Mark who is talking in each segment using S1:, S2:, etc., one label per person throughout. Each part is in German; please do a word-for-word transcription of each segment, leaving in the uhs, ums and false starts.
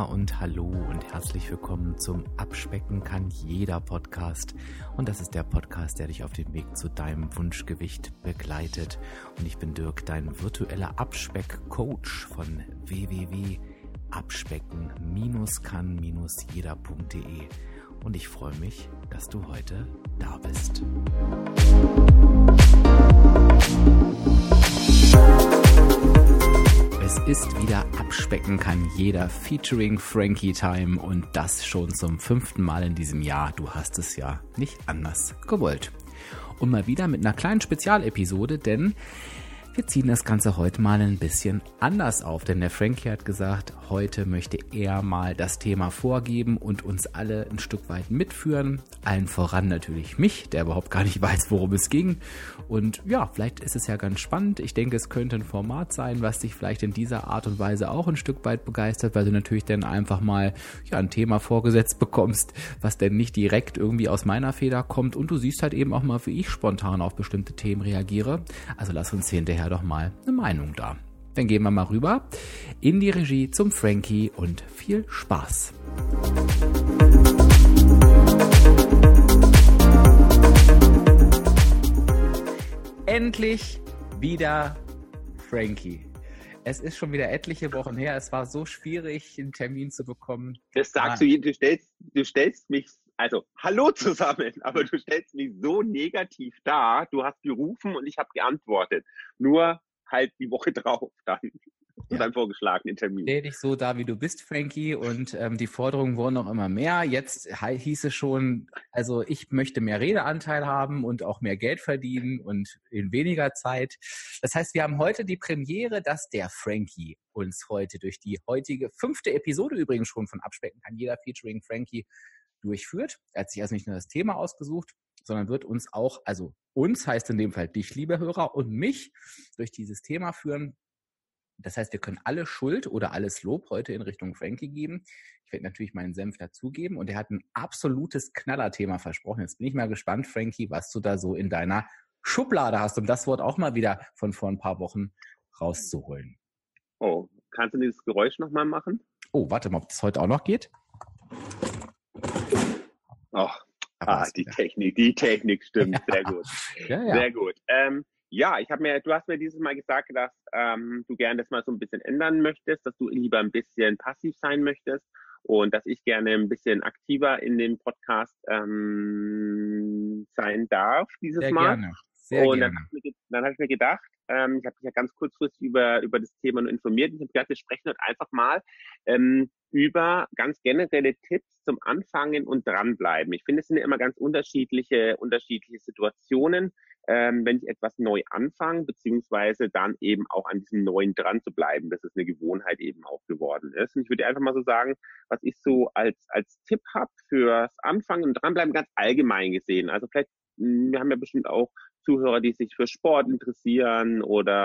S1: und hallo und herzlich willkommen zum Abspecken kann jeder Podcast. Und das ist der Podcast, der dich auf dem Weg zu deinem Wunschgewicht begleitet. Und ich bin Dirk, dein virtueller Abspeck-Coach von w w w punkt abspecken kann jeder punkt de. Und ich freue mich, dass du heute da bist. Es ist wieder Abspecken kann jeder featuring Frankie Time und das schon zum fünften Mal in diesem Jahr. Du hast es ja nicht anders gewollt. Und mal wieder mit einer kleinen Spezialepisode, denn wir ziehen das Ganze heute mal ein bisschen anders auf, denn der Frankie hat gesagt, heute möchte er mal das Thema vorgeben und uns alle ein Stück weit mitführen. Allen voran natürlich mich, der überhaupt gar nicht weiß, worum es ging. Und ja, vielleicht ist es ja ganz spannend. Ich denke, es könnte ein Format sein, was dich vielleicht in dieser Art und Weise auch ein Stück weit begeistert, weil du natürlich dann einfach mal ja, ein Thema vorgesetzt bekommst, was denn nicht direkt irgendwie aus meiner Feder kommt. Und du siehst halt eben auch mal, wie ich spontan auf bestimmte Themen reagiere. Also lass uns hinterher doch mal eine Meinung da. Dann gehen wir mal rüber in die Regie zum Frankie und viel Spaß. Endlich wieder Frankie. Es ist schon wieder etliche Wochen her. Es war so schwierig, einen Termin zu bekommen.
S2: Das sagst ah. du, du stellst, du stellst mich, also hallo zusammen, aber du stellst mich so negativ dar. Du hast gerufen und ich habe geantwortet. Nur halt die Woche drauf dann. Ja. Beim vorgeschlagenen Termin.
S1: Stell dich so da, wie du bist, Frankie, und ähm, die Forderungen wurden noch immer mehr. Jetzt he- hieß es schon, also ich möchte mehr Redeanteil haben und auch mehr Geld verdienen und in weniger Zeit. Das heißt, wir haben heute die Premiere, dass der Frankie uns heute durch die heutige fünfte Episode übrigens schon von Abspecken kann jeder featuring Frankie durchführt. Er hat sich also nicht nur das Thema ausgesucht, sondern wird uns auch, also uns heißt in dem Fall dich, liebe Hörer, und mich durch dieses Thema führen. Das heißt, wir können alle Schuld oder alles Lob heute in Richtung Frankie geben. Ich werde natürlich meinen Senf dazugeben und er hat ein absolutes Knallerthema versprochen. Jetzt bin ich mal gespannt, Frankie, was du da so in deiner Schublade hast, um das Wort auch mal wieder von vor ein paar Wochen rauszuholen.
S2: Oh, kannst du dieses Geräusch nochmal machen?
S1: Oh, warte mal, ob das heute auch noch geht.
S2: Oh, ah, die Technik, die Technik stimmt, ja. Sehr gut. Ja, ja. Sehr gut. Ähm, Ja, ich habe mir, du hast mir dieses Mal gesagt, dass ähm, du gerne das mal so ein bisschen ändern möchtest, dass du lieber ein bisschen passiv sein möchtest und dass ich gerne ein bisschen aktiver in den Podcast ähm, sein darf dieses
S1: Sehr
S2: Mal.
S1: Gerne. Sehr
S2: und
S1: gerne.
S2: dann habe ich, hab ich mir gedacht, ähm, ich habe mich ja ganz kurzfristig über über das Thema nur informiert. Ich habe gedacht, wir sprechen heute einfach mal ähm, über ganz generelle Tipps zum Anfangen und dranbleiben. Ich finde, es sind ja immer ganz unterschiedliche unterschiedliche Situationen, ähm, wenn ich etwas neu anfange, beziehungsweise dann eben auch an diesem Neuen dran zu bleiben, dass es eine Gewohnheit eben auch geworden ist. Und ich würde einfach mal so sagen, was ich so als als Tipp habe fürs Anfangen und dranbleiben, ganz allgemein gesehen. Also vielleicht, wir haben ja bestimmt auch Zuhörer, die sich für Sport interessieren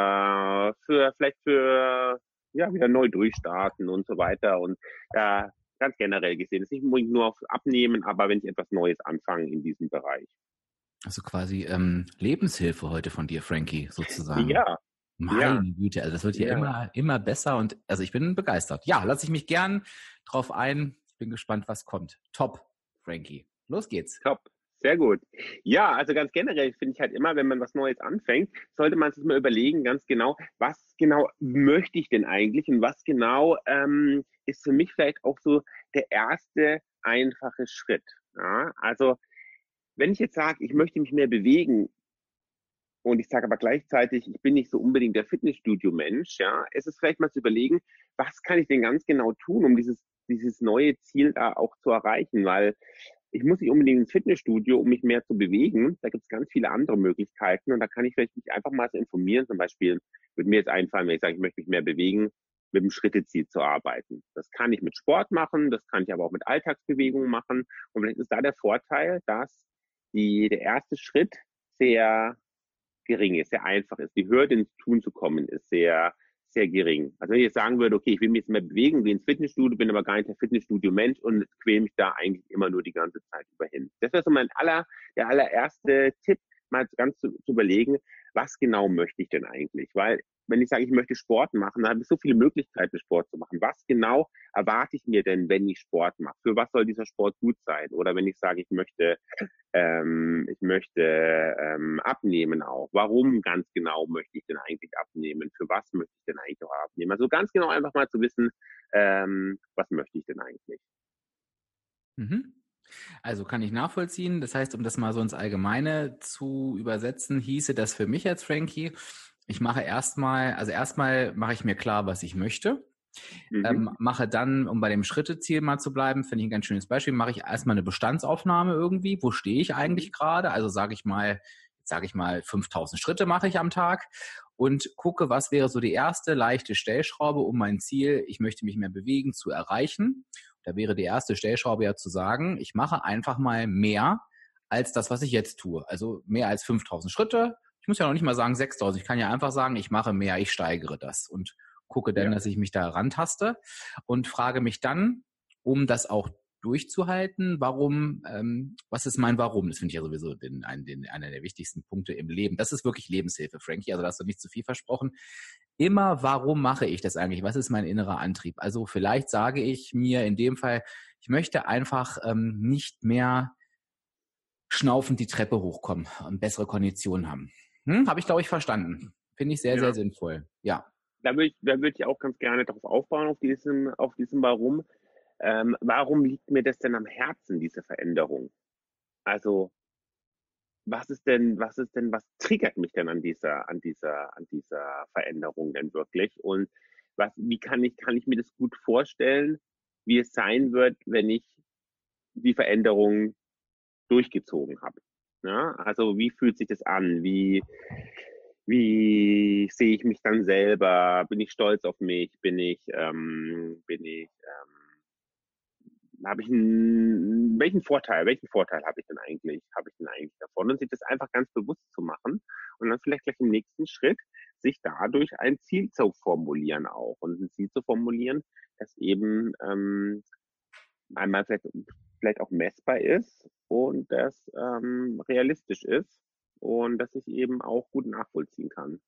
S2: oder für vielleicht für ja wieder neu durchstarten und so weiter. Und äh, ganz generell gesehen, das ist nicht unbedingt nur auf Abnehmen, aber wenn ich etwas Neues anfange in diesem Bereich.
S1: Also quasi ähm, Lebenshilfe heute von dir, Frankie, sozusagen.
S2: Ja.
S1: Meine
S2: ja.
S1: Güte, also das wird hier
S2: ja.
S1: immer immer besser und also ich bin begeistert. Ja, lasse ich mich gern drauf ein. Ich bin gespannt, was kommt. Top, Frankie. Los geht's.
S2: Top. Sehr gut. Ja, also ganz generell finde ich halt immer, wenn man was Neues anfängt, sollte man sich mal überlegen, ganz genau, was genau möchte ich denn eigentlich und was genau ähm, ist für mich vielleicht auch so der erste einfache Schritt. Ja, also wenn ich jetzt sage, ich möchte mich mehr bewegen und ich sage aber gleichzeitig, ich bin nicht so unbedingt der Fitnessstudio-Mensch, ja, ist es vielleicht mal zu überlegen, was kann ich denn ganz genau tun, um dieses dieses neue Ziel da auch zu erreichen, weil ich muss nicht unbedingt ins Fitnessstudio, um mich mehr zu bewegen. Da gibt es ganz viele andere Möglichkeiten und da kann ich vielleicht mich einfach mal so informieren. Zum Beispiel würde mir jetzt einfallen, wenn ich sage, ich möchte mich mehr bewegen, mit dem Schritteziel zu arbeiten. Das kann ich mit Sport machen, das kann ich aber auch mit Alltagsbewegungen machen. Und vielleicht ist da der Vorteil, dass die, der erste Schritt sehr gering ist, sehr einfach ist. Die Hürde ins Tun zu kommen ist sehr sehr gering. Also wenn ich jetzt sagen würde, okay, ich will mich jetzt mehr bewegen, gehe ins Fitnessstudio, bin aber gar nicht der Fitnessstudio-Mensch und quäle mich da eigentlich immer nur die ganze Zeit über hin. Das wäre so mein aller, der allererste Tipp, mal ganz zu, zu überlegen, was genau möchte ich denn eigentlich? Weil wenn ich sage, ich möchte Sport machen, dann habe ich so viele Möglichkeiten, Sport zu machen. Was genau erwarte ich mir denn, wenn ich Sport mache? Für was soll dieser Sport gut sein? Oder wenn ich sage, ich möchte, ähm, ich möchte ähm, abnehmen auch. Warum ganz genau möchte ich denn eigentlich abnehmen? Für was möchte ich denn eigentlich auch abnehmen? Also ganz genau einfach mal zu wissen, ähm, was möchte ich denn eigentlich?
S1: Mhm. Also kann ich nachvollziehen. Das heißt, um das mal so ins Allgemeine zu übersetzen, hieße das für mich als Frankie, ich mache erstmal, also erstmal mache ich mir klar, was ich möchte.
S2: Mhm.
S1: Ähm, mache dann, um bei dem Schritteziel mal zu bleiben, finde ich ein ganz schönes Beispiel, mache ich erstmal eine Bestandsaufnahme irgendwie. Wo stehe ich eigentlich
S2: Mhm.
S1: gerade? Also sage ich mal, sage ich mal, fünftausend Schritte mache ich am Tag und gucke, was wäre so die erste leichte Stellschraube, um mein Ziel, ich möchte mich mehr bewegen, zu erreichen. Da wäre die erste Stellschraube ja zu sagen, ich mache einfach mal mehr als das, was ich jetzt tue. Also mehr als fünftausend Schritte. Ich muss ja noch nicht mal sagen sechstausend. Ich kann ja einfach sagen, ich mache mehr, ich steigere das und gucke dann,
S2: Ja.
S1: dass ich mich da rantaste und frage mich dann, um das auch durchzuhalten, warum, ähm, was ist mein Warum? Das finde ich ja sowieso den, einen, den, einer der wichtigsten Punkte im Leben. Das ist wirklich Lebenshilfe, Frankie, also da hast du nicht zu viel versprochen. Immer, warum mache ich das eigentlich? Was ist mein innerer Antrieb? Also vielleicht sage ich mir in dem Fall, ich möchte einfach ähm, nicht mehr schnaufend die Treppe hochkommen und bessere Konditionen haben. Hm? Habe ich, glaube ich, verstanden. Finde ich sehr, sehr
S2: Ja.
S1: sinnvoll. Ja.
S2: Da würde ich, da würde ich auch ganz gerne darauf aufbauen, auf diesem, auf diesem Warum. Ähm, warum liegt mir das denn am Herzen, diese Veränderung? Also, was ist denn, was ist denn, was triggert mich denn an dieser, an dieser, an dieser Veränderung denn wirklich? Und was, wie kann ich, kann ich mir das gut vorstellen, wie es sein wird, wenn ich die Veränderung durchgezogen habe? Ja, also, wie fühlt sich das an? Wie, wie sehe ich mich dann selber? Bin ich stolz auf mich? Bin ich, ähm, bin ich, ähm, habe ich einen, welchen Vorteil, welchen Vorteil habe ich denn eigentlich, habe ich denn eigentlich davon? Und sich das einfach ganz bewusst zu machen und dann vielleicht gleich im nächsten Schritt sich dadurch ein Ziel zu formulieren auch und ein Ziel zu formulieren, das eben ähm, einmal vielleicht, vielleicht auch messbar ist und das ähm, realistisch ist und das ich eben auch gut nachvollziehen kann.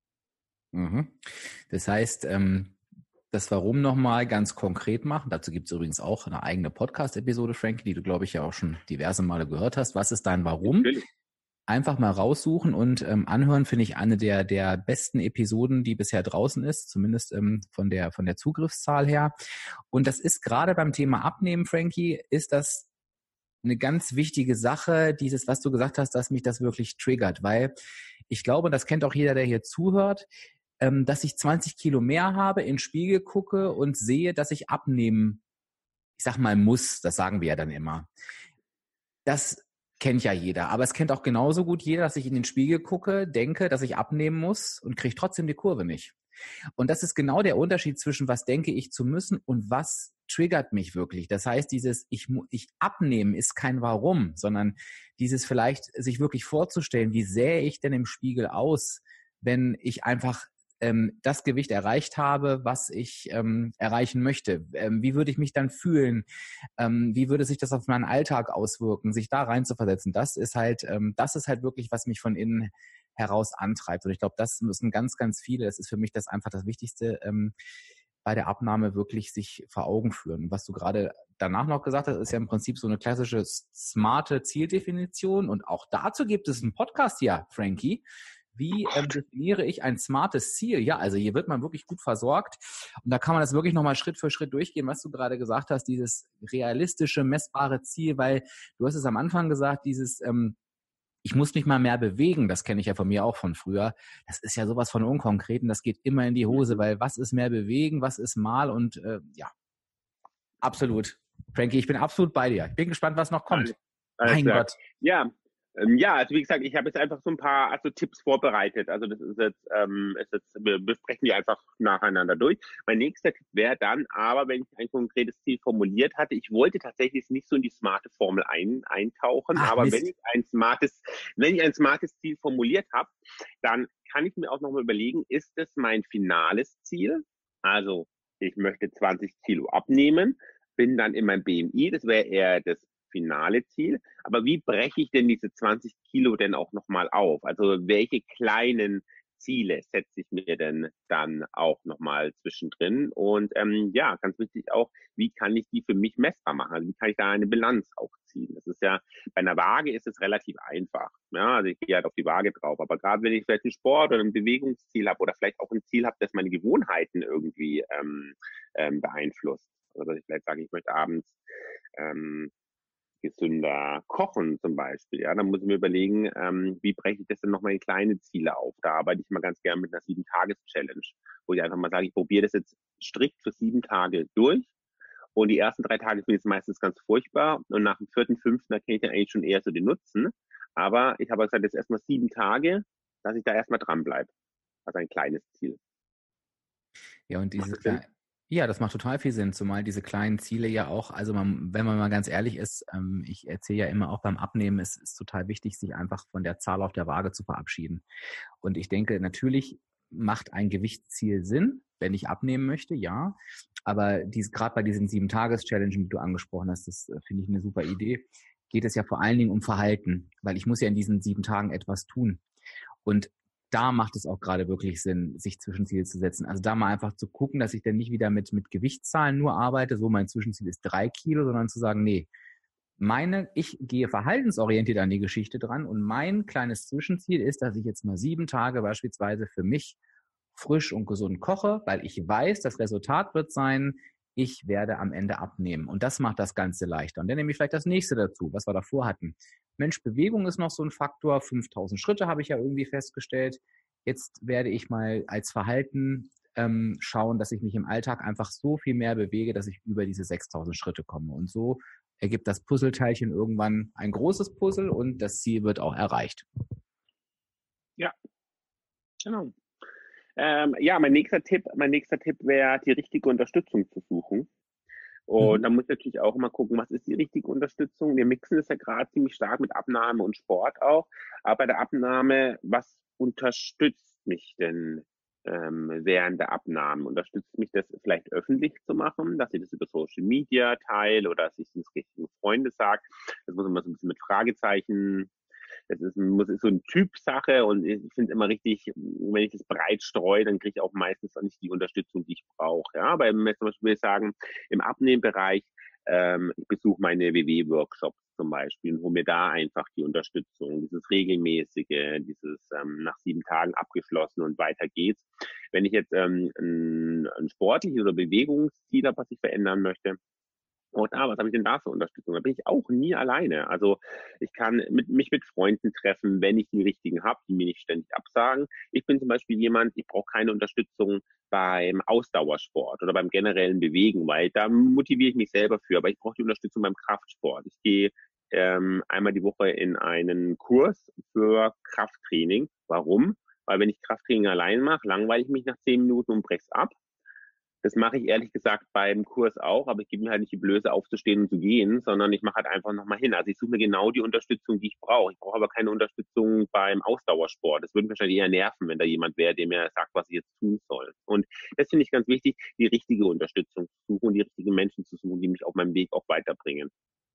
S1: Mhm. Das heißt, ähm, das Warum nochmal ganz konkret machen. Dazu gibt es übrigens auch eine eigene Podcast-Episode, Frankie, die du, glaube ich, ja auch schon diverse Male gehört hast. Was ist dein Warum?
S2: Natürlich.
S1: Einfach mal raussuchen und ähm, anhören, finde ich eine der der besten Episoden, die bisher draußen ist, zumindest ähm, von der von der Zugriffszahl her. Und das ist gerade beim Thema Abnehmen, Frankie, ist das eine ganz wichtige Sache, dieses, was du gesagt hast, dass mich das wirklich triggert, weil ich glaube, das kennt auch jeder, der hier zuhört, ähm, dass ich zwanzig Kilo mehr habe, in den Spiegel gucke und sehe, dass ich abnehmen, ich sag mal, muss. Das sagen wir ja dann immer. Das kennt ja jeder. Aber es kennt auch genauso gut jeder, dass ich in den Spiegel gucke, denke, dass ich abnehmen muss und kriege trotzdem die Kurve nicht. Und das ist genau der Unterschied zwischen was denke ich zu müssen und was triggert mich wirklich. Das heißt, dieses ich, ich abnehmen ist kein Warum, sondern dieses vielleicht sich wirklich vorzustellen, wie sähe ich denn im Spiegel aus, wenn ich einfach ähm, das Gewicht erreicht habe, was ich ähm, erreichen möchte. Ähm, wie würde ich mich dann fühlen? Ähm, wie würde sich das auf meinen Alltag auswirken? Sich da rein zu versetzen, das ist halt, ähm, das ist halt wirklich, was mich von innen heraus antreibt. Und ich glaube, das müssen ganz, ganz viele, das ist für mich das einfach das Wichtigste, ähm, bei der Abnahme wirklich sich vor Augen führen. Und was du gerade danach noch gesagt hast, ist ja im Prinzip so eine klassische smarte Zieldefinition. Und auch dazu gibt es einen Podcast hier, Frankie. Wie ähm, definiere ich ein smartes Ziel? Ja, also hier wird man wirklich gut versorgt. Und da kann man das wirklich nochmal Schritt für Schritt durchgehen, was du gerade gesagt hast, dieses realistische, messbare Ziel, weil du hast es am Anfang gesagt, dieses ähm, ich muss mich mal mehr bewegen, das kenne ich ja von mir auch von früher. Das ist ja sowas von unkonkret und das geht immer in die Hose,
S2: Mhm.
S1: weil was ist mehr bewegen, was ist mal und äh, ja, absolut. Frankie, ich bin absolut bei dir. Ich bin gespannt, was noch kommt.
S2: Alles, alles
S1: Mein
S2: klar.
S1: Gott.
S2: Ja, ähm, ja, also wie gesagt, ich habe jetzt einfach so ein paar also Tipps vorbereitet. Also das ist jetzt, ähm, ist jetzt, wir besprechen die einfach nacheinander durch. Mein nächster Tipp wäre dann, aber wenn ich ein konkretes Ziel formuliert hatte, ich wollte tatsächlich nicht so in die smarte Formel ein, eintauchen,
S1: Ach,
S2: aber wenn
S1: Mist.
S2: ich ein smartes, wenn ich ein smartes Ziel formuliert habe, dann kann ich mir auch nochmal überlegen, ist das mein finales Ziel? Also ich möchte zwanzig Kilo abnehmen, bin dann in meinem B M I, das wäre eher das finale Ziel. Aber wie breche ich denn diese zwanzig Kilo denn auch nochmal auf? Also welche kleinen Ziele setze ich mir denn dann auch nochmal zwischendrin? Und ähm, ja, ganz wichtig auch, wie kann ich die für mich messbar machen? Also wie kann ich da eine Bilanz auch ziehen? Das ist ja, bei einer Waage ist es relativ einfach. Ja, also ich gehe halt auf die Waage drauf. Aber gerade wenn ich vielleicht einen Sport oder ein Bewegungsziel habe oder vielleicht auch ein Ziel habe, das meine Gewohnheiten irgendwie ähm, ähm, beeinflusst. Also dass ich vielleicht sage, ich möchte abends ähm, gesünder kochen zum Beispiel. Ja, dann muss ich mir überlegen, ähm, wie breche ich das denn nochmal in kleine Ziele auf? Da arbeite ich mal ganz gerne mit einer sieben-Tages-Challenge, wo ich einfach mal sage, ich probiere das jetzt strikt für sieben Tage durch. Und die ersten drei Tage finde ich es meistens ganz furchtbar. Und nach dem vierten, fünften erkenne ich dann eigentlich schon eher so den Nutzen. Aber ich habe gesagt, jetzt erstmal sieben Tage, dass ich da erstmal dranbleibe. Also ein kleines Ziel.
S1: Ja, und diese kleine, ja, das macht total viel Sinn, zumal diese kleinen Ziele ja auch, also man, wenn man mal ganz ehrlich ist, ähm, ich erzähle ja immer auch beim Abnehmen, es ist total wichtig, sich einfach von der Zahl auf der Waage zu verabschieden. Und ich denke, natürlich macht ein Gewichtsziel Sinn, wenn ich abnehmen möchte, ja. Aber dies, gerade bei diesen sieben-Tages-Challenges, die du angesprochen hast, das äh, finde ich eine super Idee, geht es ja vor allen Dingen um Verhalten, weil ich muss ja in diesen sieben Tagen etwas tun. Und da macht es auch gerade wirklich Sinn, sich Zwischenziele zu setzen. Also da mal einfach zu gucken, dass ich dann nicht wieder mit, mit Gewichtszahlen nur arbeite, so mein Zwischenziel ist drei Kilo, sondern zu sagen, nee, meine, ich gehe verhaltensorientiert an die Geschichte dran und mein kleines Zwischenziel ist, dass ich jetzt mal sieben Tage beispielsweise für mich frisch und gesund koche, weil ich weiß, das Resultat wird sein, ich werde am Ende abnehmen. Und das macht das Ganze leichter. Und dann nehme ich vielleicht das nächste dazu, was wir davor hatten. Mensch, Bewegung ist noch so ein Faktor. fünftausend Schritte habe ich ja irgendwie festgestellt. Jetzt werde ich mal als Verhalten ähm, schauen, dass ich mich im Alltag einfach so viel mehr bewege, dass ich über diese sechstausend Schritte komme. Und so ergibt das Puzzleteilchen irgendwann ein großes Puzzle und das Ziel wird auch erreicht.
S2: Ja, genau. Ähm, ja, mein nächster Tipp, mein nächster Tipp wäre, die richtige Unterstützung zu suchen. Und mhm. da muss ich natürlich auch immer gucken, was ist die richtige Unterstützung. Wir mixen es ja gerade ziemlich stark mit Abnahme und Sport auch. Aber bei der Abnahme, was unterstützt mich denn ähm, während der Abnahme? Unterstützt mich das vielleicht öffentlich zu machen, dass ich das über Social Media teile oder dass ich es richtigen Freunde sage? Das muss immer so ein bisschen mit Fragezeichen. Das ist, muss, ist so eine Typsache und ich finde es immer richtig, wenn ich das breit streue, dann kriege ich auch meistens auch nicht die Unterstützung, die ich brauche. Ja, aber zum Beispiel sagen, im Abnehmbereich, ähm, ich besuche meine W W-Workshops zum Beispiel und hole mir da einfach die Unterstützung, dieses regelmäßige, dieses ähm, nach sieben Tagen abgeschlossen und weiter geht's. Wenn ich jetzt ähm, ein, ein sportliches oder Bewegungsziel habe, was ich verändern möchte, und ah, was habe ich denn da für Unterstützung? Da bin ich auch nie alleine. Also ich kann mit, mich mit Freunden treffen, wenn ich die richtigen habe, die mir nicht ständig absagen. Ich bin zum Beispiel jemand, ich brauche keine Unterstützung beim Ausdauersport oder beim generellen Bewegen, weil da motiviere ich mich selber für. Aber ich brauche die Unterstützung beim Kraftsport. Ich gehe ähm, einmal die Woche in einen Kurs für Krafttraining. Warum? Weil wenn ich Krafttraining allein mache, langweile ich mich nach zehn Minuten und brech's ab. Das mache ich ehrlich gesagt beim Kurs auch, aber ich gebe mir halt nicht die Blöße aufzustehen und zu gehen, sondern ich mache halt einfach nochmal hin. Also ich suche mir genau die Unterstützung, die ich brauche. Ich brauche aber keine Unterstützung beim Ausdauersport. Das würde mich wahrscheinlich eher nerven, wenn da jemand wäre, der mir sagt, was ich jetzt tun soll. Und das finde ich ganz wichtig, die richtige Unterstützung zu suchen und die richtigen Menschen zu suchen, die mich auf meinem Weg auch weiterbringen.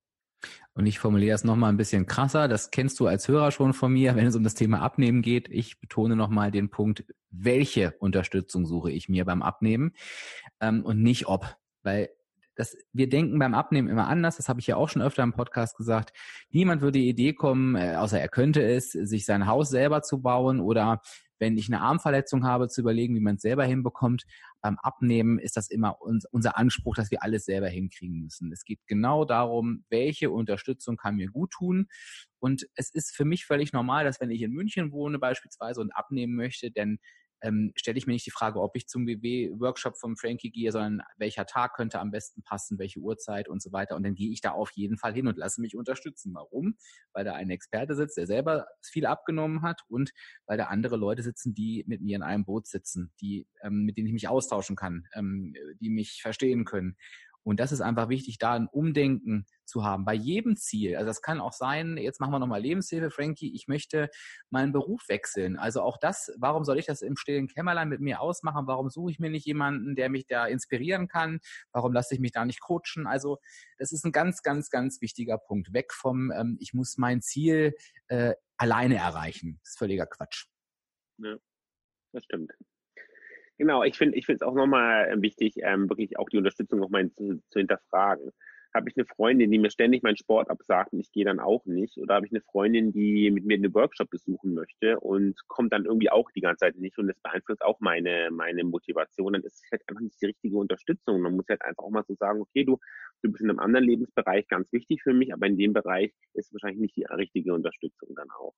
S1: Und ich formuliere das nochmal ein bisschen krasser. Das kennst du als Hörer schon von mir, wenn es um das Thema Abnehmen geht. Ich betone nochmal den Punkt, welche Unterstützung suche ich mir beim Abnehmen ähm, und nicht ob. Weil das, wir denken beim Abnehmen immer anders. Das habe ich ja auch schon öfter im Podcast gesagt. Niemand würde die Idee kommen, äh, außer er könnte es, sich sein Haus selber zu bauen oder wenn ich eine Armverletzung habe, zu überlegen, wie man es selber hinbekommt. Beim Abnehmen ist das immer uns, unser Anspruch, dass wir alles selber hinkriegen müssen. Es geht genau darum, welche Unterstützung kann mir gut tun. Und es ist für mich völlig normal, dass wenn ich in München wohne beispielsweise und abnehmen möchte, dann ähm, stelle ich mir nicht die Frage, ob ich zum W W-Workshop vom Frankie gehe, sondern welcher Tag könnte am besten passen, welche Uhrzeit und so weiter. Und dann gehe ich da auf jeden Fall hin und lasse mich unterstützen. Warum? Weil da ein Experte sitzt, der selber viel abgenommen hat und weil da andere Leute sitzen, die mit mir in einem Boot sitzen, die ähm, mit denen ich mich austauschen kann, ähm, die mich verstehen können. Und das ist einfach wichtig, da ein Umdenken zu haben bei jedem Ziel. Also das kann auch sein, jetzt machen wir nochmal Lebenshilfe, Frankie, ich möchte meinen Beruf wechseln. Also auch das, warum soll ich das im stillen Kämmerlein mit mir ausmachen? Warum suche ich mir nicht jemanden, der mich da inspirieren kann? Warum lasse ich mich da nicht coachen? Also das ist ein ganz, ganz, ganz wichtiger Punkt. Weg vom, ähm, ich muss mein Ziel äh, alleine erreichen. Das ist völliger Quatsch.
S2: Ja. Das stimmt. Genau, ich finde ich finde es auch nochmal wichtig, ähm, wirklich auch die Unterstützung nochmal zu, zu hinterfragen. Habe ich eine Freundin, die mir ständig meinen Sport absagt und ich gehe dann auch nicht? Oder habe ich eine Freundin, die mit mir einen Workshop besuchen möchte und kommt dann irgendwie auch die ganze Zeit nicht und das beeinflusst auch meine, meine Motivation? Dann ist es halt einfach nicht die richtige Unterstützung. Man muss halt einfach auch mal so sagen, okay, du, du bist in einem anderen Lebensbereich ganz wichtig für mich, aber in dem Bereich ist wahrscheinlich nicht die richtige Unterstützung dann auch.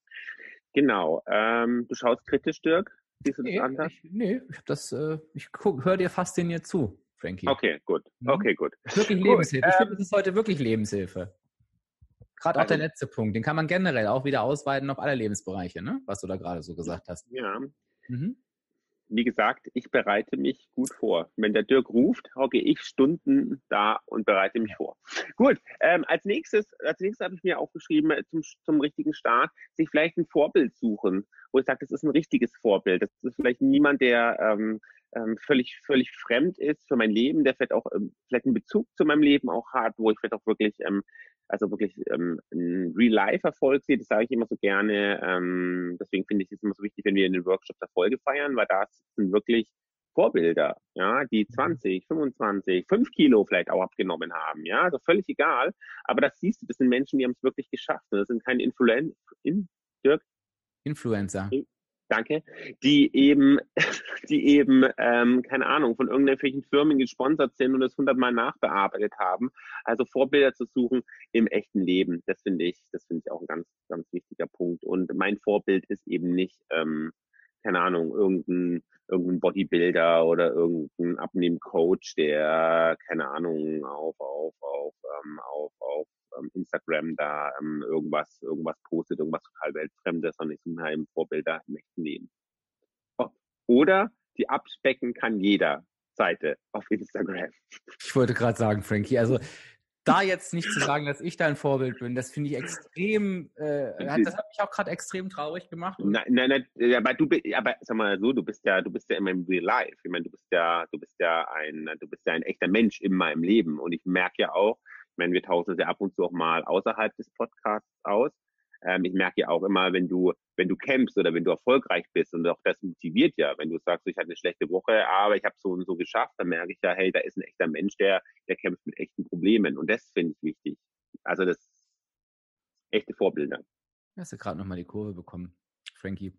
S2: Genau. Ähm, du schaust kritisch, Dirk? Siehst du das
S1: Nee,
S2: anders?
S1: ich, nee, ich hab das, äh, ich höre dir fasziniert zu, Frankie.
S2: Okay, gut.
S1: Hm?
S2: Okay, gut.
S1: Wirklich
S2: Gut.
S1: Lebenshilfe. Ich finde,
S2: Ähm,
S1: das ist heute wirklich Lebenshilfe. Gerade auch der
S2: also,
S1: letzte Punkt, den kann man generell auch wieder ausweiten auf alle Lebensbereiche, ne? Was du da gerade so gesagt hast.
S2: ja,
S1: Mhm.
S2: wie gesagt, ich bereite mich gut vor. Wenn der Dirk ruft, hocke ich Stunden da und bereite mich vor. Gut, ähm, als nächstes, als nächstes habe ich mir aufgeschrieben, äh, zum, zum richtigen Start, sich vielleicht ein Vorbild suchen, wo ich sage, das ist ein richtiges Vorbild. Das ist vielleicht niemand, der ähm, ähm, völlig, völlig fremd ist für mein Leben, der vielleicht auch ähm, vielleicht einen Bezug zu meinem Leben auch hat, wo ich vielleicht auch wirklich ähm, also wirklich ähm, ein Real-Life-Erfolg sehe, das sage ich immer so gerne. Ähm, deswegen finde ich es immer so wichtig, wenn wir in den Workshops Erfolge feiern, weil da sind wirklich Vorbilder, ja, die zwanzig, fünfundzwanzig, fünf Kilo vielleicht auch abgenommen haben, ja, also völlig egal. Aber das siehst du, das sind Menschen, die haben es wirklich geschafft. Das sind keine Influencer, in, Dirk,
S1: Influencer.
S2: danke, die eben, die eben, ähm, keine Ahnung, von irgendwelchen Firmen gesponsert sind und das hundertmal nachbearbeitet haben. Also Vorbilder zu suchen im echten Leben, das finde ich, das finde ich auch ein ganz, ganz wichtiger Punkt. Und mein Vorbild ist eben nicht, ähm, keine Ahnung, irgendein, irgendein Bodybuilder oder irgendein Abnehmcoach, der, keine Ahnung, auf, auf, auf, ähm, auf, auf ähm, Instagram da ähm, irgendwas, irgendwas postet, irgendwas total Weltfremdes, sondern ich suche mir eben Vorbilder im echten Leben. Oh. Oder die Abspecken kann jeder Seite auf Instagram.
S1: Ich wollte gerade sagen, Frankie, also da jetzt nicht zu sagen, dass ich dein Vorbild bin, das finde ich extrem, äh, hat, das hat mich auch gerade extrem traurig gemacht. Und
S2: Nein, nein, nein, aber du bist, aber sag mal so, du bist ja, du bist ja immer im Real Life. Ich meine, du bist ja, du bist ja ein, du bist ja ein echter Mensch in meinem Leben. Und ich merke ja auch, ich meine, wir tauschen uns ja ab und zu auch mal außerhalb des Podcasts aus. Ähm, ich merke ja auch immer, wenn du, wenn du campst oder wenn du erfolgreich bist und auch das motiviert ja, wenn du sagst, ich hatte eine schlechte Woche, aber ich habe so und so geschafft, dann merke ich ja, hey, da ist ein echter Mensch, der, der kämpft mit echten Problemen. Und das finde ich wichtig. Also das echte Vorbilder.
S1: hast du gerade nochmal die Kurve bekommen, Frankie.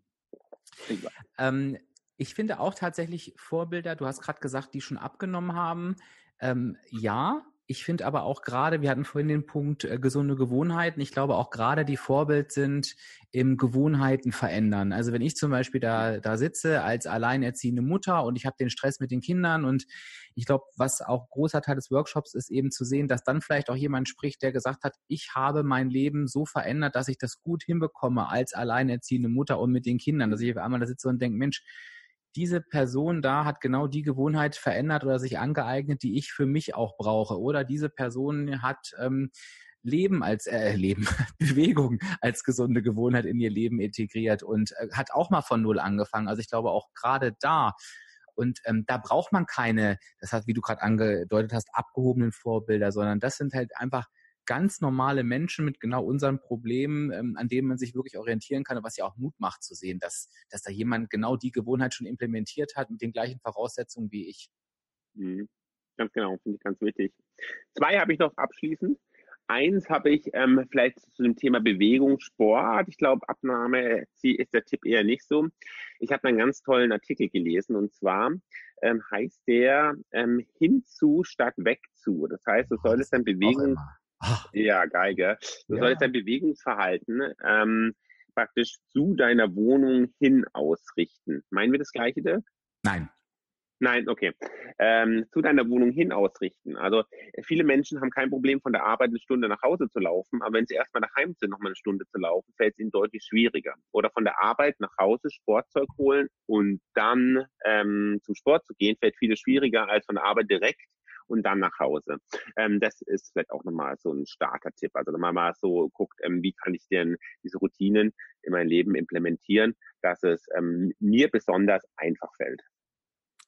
S2: Ja.
S1: Ähm, ich finde auch tatsächlich Vorbilder, du hast gerade gesagt, die schon abgenommen haben. Ähm, ja, ich finde aber auch gerade, wir hatten vorhin den Punkt äh, gesunde Gewohnheiten. Ich glaube auch gerade die Vorbild sind im Gewohnheiten verändern. Also wenn ich zum Beispiel da, da sitze als alleinerziehende Mutter und ich habe den Stress mit den Kindern und ich glaube, was auch großer Teil des Workshops ist, eben zu sehen, dass dann vielleicht auch jemand spricht, der gesagt hat, ich habe mein Leben so verändert, dass ich das gut hinbekomme als alleinerziehende Mutter und mit den Kindern, dass ich auf einmal da sitze und denke, Mensch, diese Person da hat genau die Gewohnheit verändert oder sich angeeignet, die ich für mich auch brauche. Oder diese Person hat ähm, Leben als äh, Leben, Bewegung als gesunde Gewohnheit in ihr Leben integriert und äh, hat auch mal von null angefangen. Also ich glaube auch gerade da. Und ähm, da braucht man keine, das hat, wie du gerade angedeutet hast, abgehobenen Vorbilder, sondern das sind halt einfach ganz normale Menschen mit genau unseren Problemen, ähm, an denen man sich wirklich orientieren kann und was ja auch Mut macht zu sehen, dass, dass da jemand genau die Gewohnheit schon implementiert hat mit den gleichen Voraussetzungen wie ich.
S2: Mhm. Ganz genau, finde ich ganz wichtig. Zwei habe ich noch abschließend. Eins habe ich ähm, vielleicht zu dem Thema Bewegung, Sport. Ich glaube, Abnahme ist der Tipp eher nicht so. Ich habe einen ganz tollen Artikel gelesen und zwar ähm, heißt der ähm, hinzu statt wegzu. Das heißt, du
S1: Oh,
S2: solltest
S1: das
S2: dein
S1: auch
S2: Bewegung,
S1: immer. Oh,
S2: ja, geil, gell? Du
S1: ja.
S2: solltest dein Bewegungsverhalten ähm, praktisch zu deiner Wohnung hin ausrichten. Meinen wir das Gleiche, Dirk?
S1: Nein.
S2: Nein, okay. Ähm, zu deiner Wohnung hin ausrichten. Also viele Menschen haben kein Problem, von der Arbeit eine Stunde nach Hause zu laufen, aber wenn sie erstmal daheim sind, nochmal eine Stunde zu laufen, fällt es ihnen deutlich schwieriger. Oder von der Arbeit nach Hause Sportzeug holen und dann ähm, zum Sport zu gehen, fällt viel schwieriger als von der Arbeit direkt und dann nach Hause. Ähm, das ist vielleicht auch nochmal so ein Starter-Tipp. Also nochmal mal so guckt, ähm, wie kann ich denn diese Routinen in mein Leben implementieren, dass es ähm, mir besonders einfach fällt.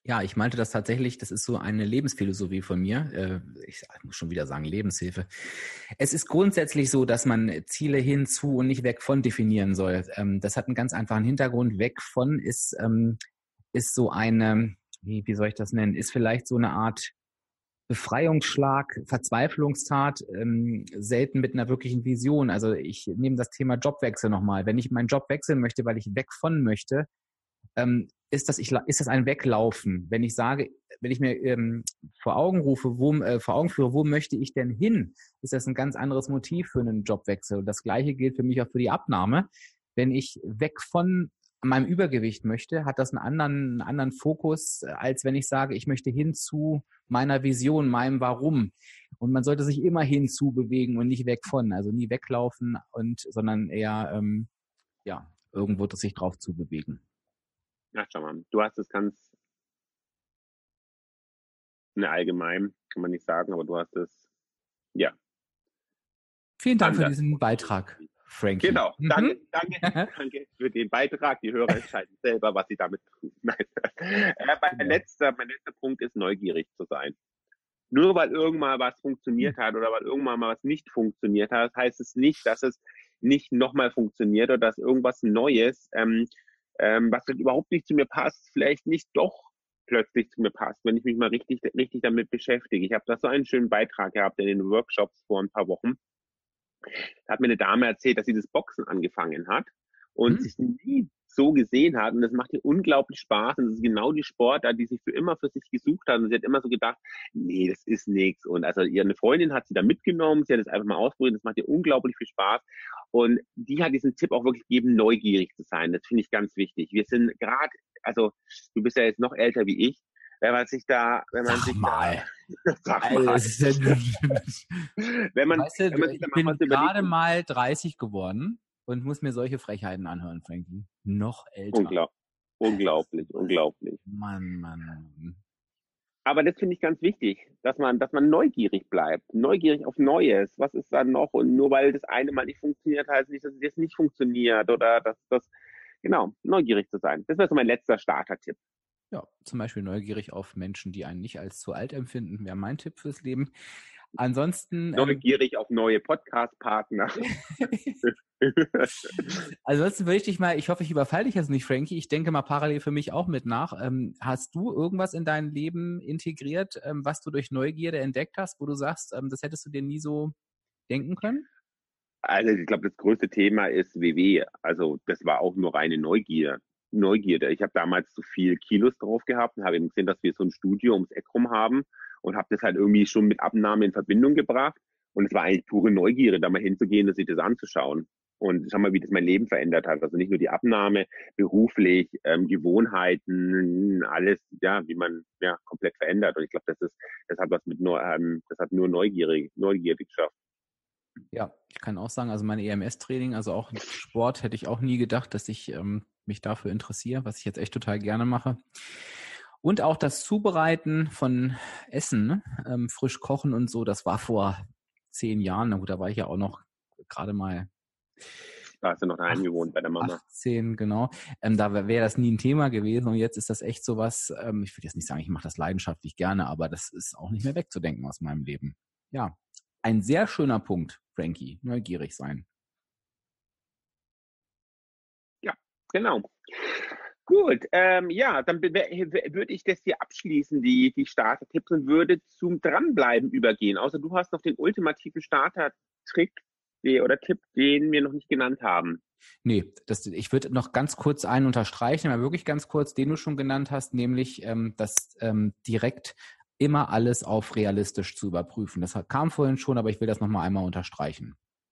S1: Ja, ich meinte das tatsächlich, das ist so eine Lebensphilosophie von mir. Äh, ich muss schon wieder sagen, Lebenshilfe. Es ist grundsätzlich so, dass man Ziele hinzu und nicht weg von definieren soll. Ähm, das hat einen ganz einfachen Hintergrund. Weg von ist, ähm, ist so eine, wie, wie soll ich das nennen, ist vielleicht so eine Art Befreiungsschlag, Verzweiflungstat, ähm, selten mit einer wirklichen Vision. Also ich nehme das Thema Jobwechsel nochmal. Wenn ich meinen Job wechseln möchte, weil ich weg von möchte, ähm, ist das, ich, ist das ein Weglaufen. Wenn ich sage, wenn ich mir ähm, vor Augen rufe, wo, äh, vor Augen führe, wo möchte ich denn hin, ist das ein ganz anderes Motiv für einen Jobwechsel. Und das Gleiche gilt für mich auch für die Abnahme. Wenn ich weg von meinem Übergewicht möchte, hat das einen anderen, einen anderen Fokus, als wenn ich sage, ich möchte hin zu meiner Vision, meinem Warum. Und man sollte sich immer hinzu bewegen und nicht weg von, also nie weglaufen und, sondern eher, ähm, ja, irgendwo sich drauf zu bewegen.
S2: Ach, schau mal, du hast es ganz ne, allgemein, kann man nicht sagen, aber du hast es, ja.
S1: Vielen Dank
S2: anders.
S1: für diesen Beitrag, Frankie.
S2: Genau,
S1: Mhm.
S2: danke, danke, danke für den Beitrag. Die Hörer entscheiden selber, was sie damit tun. Nein. Äh, mein,
S1: Genau.
S2: letzter, mein letzter Punkt ist, neugierig zu sein. Nur weil irgendwann was funktioniert hat oder weil irgendwann mal was nicht funktioniert hat, heißt es nicht, dass es nicht nochmal funktioniert oder dass irgendwas Neues, ähm, ähm, was halt überhaupt nicht zu mir passt, vielleicht nicht doch plötzlich zu mir passt, wenn ich mich mal richtig, richtig damit beschäftige. Ich habe da so einen schönen Beitrag gehabt in den Workshops vor ein paar Wochen. Da hat mir eine Dame erzählt, dass sie das Boxen angefangen hat und
S1: Hm.
S2: sich nie so gesehen hat. Und das macht ihr unglaublich Spaß. Und das ist genau die Sportart, die sie für immer für sich gesucht hat. Und sie hat immer so gedacht, nee, das ist nichts. Und also ihre Freundin hat sie da mitgenommen. Sie hat es einfach mal ausprobiert. Das macht ihr unglaublich viel Spaß. Und die hat diesen Tipp auch wirklich gegeben, neugierig zu sein. Das finde ich ganz wichtig. Wir sind gerade, also du bist ja jetzt noch älter wie ich. Wenn man sich da, wenn man
S1: Sag
S2: sich
S1: mal.
S2: da, sag
S1: Also,
S2: mal.
S1: es ist ja,
S2: wenn man,
S1: weißt du,
S2: wenn man sich
S1: ich
S2: da mal
S1: bin
S2: was
S1: gerade
S2: überlegt,
S1: mal dreißig geworden und muss mir solche Frechheiten anhören, Frankie. Noch älter.
S2: unglaublich, unglaublich, unglaublich.
S1: Mann, Mann, Mann.
S2: Aber das finde ich ganz wichtig, dass man, dass man neugierig bleibt, neugierig auf Neues. Was ist da noch? Und nur weil das eine mal nicht funktioniert, heißt nicht, dass es jetzt nicht funktioniert oder dass das, genau, neugierig zu sein. Das wäre so mein letzter Starter-Tipp.
S1: Ja, zum Beispiel neugierig auf Menschen, die einen nicht als zu alt empfinden, wäre mein Tipp fürs Leben. Ansonsten.
S2: Neugierig ähm, auf neue Podcast-Partner.
S1: Ansonsten würde ich dich mal, ich hoffe, ich überfalle dich jetzt nicht, Frankie. Ich denke mal parallel für mich auch mit nach. Ähm, hast du irgendwas in dein Leben integriert, ähm, was du durch Neugierde entdeckt hast, wo du sagst, ähm, das hättest du dir nie so denken können?
S2: Also ich glaube, das größte Thema ist W W. Also das war auch nur reine Neugier. Neugierde. Ich habe damals zu viel Kilos drauf gehabt und habe eben gesehen, dass wir so ein Studio ums Eck rum haben und habe das halt irgendwie schon mit Abnahme in Verbindung gebracht. Und es war eigentlich pure Neugierde, da mal hinzugehen und sich das anzuschauen. Und schau mal, wie das mein Leben verändert hat. Also nicht nur die Abnahme, beruflich, ähm, Gewohnheiten, alles, ja, wie man ja komplett verändert. Und ich glaube, das ist, das hat was mit nur, ähm, das hat nur Neugierde, Neugierde geschafft.
S1: Ja, ich kann auch sagen, also mein E M S-Training, also auch Sport, hätte ich auch nie gedacht, dass ich ähm, mich dafür interessiere, was ich jetzt echt total gerne mache. Und auch das Zubereiten von Essen, ne? ähm, frisch kochen und so, das war vor zehn Jahren, na gut, da war ich ja auch noch gerade mal
S2: Da hast du noch daheim gewohnt bei der Mama.
S1: achtzehn, genau. Ähm, da wäre das nie ein Thema gewesen und jetzt ist das echt sowas, ähm, ich würde jetzt nicht sagen, ich mache das leidenschaftlich gerne, aber das ist auch nicht mehr wegzudenken aus meinem Leben. Ja, ein sehr schöner Punkt, Frankie, neugierig sein.
S2: Ja, genau. Gut, ähm, ja, dann würde ich das hier abschließen, die, die Starter-Tipps, und würde zum Dranbleiben übergehen. Außer du hast noch den ultimativen Starter-Trick oder Tipp, den wir noch nicht genannt haben.
S1: Nee, das, ich würde noch ganz kurz einen unterstreichen, aber wirklich ganz kurz, den du schon genannt hast, nämlich ähm, das ähm, direkt immer alles auf realistisch zu überprüfen. Das kam vorhin schon, aber ich will das nochmal einmal unterstreichen.